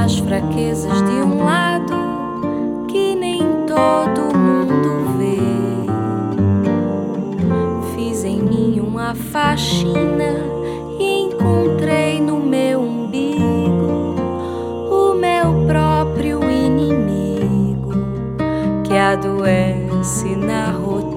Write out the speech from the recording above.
as fraquezas de um lado que nem todo mundo vê. Fiz em mim uma faxina e encontrei no meu umbigo o meu próprio inimigo que adoece na rotina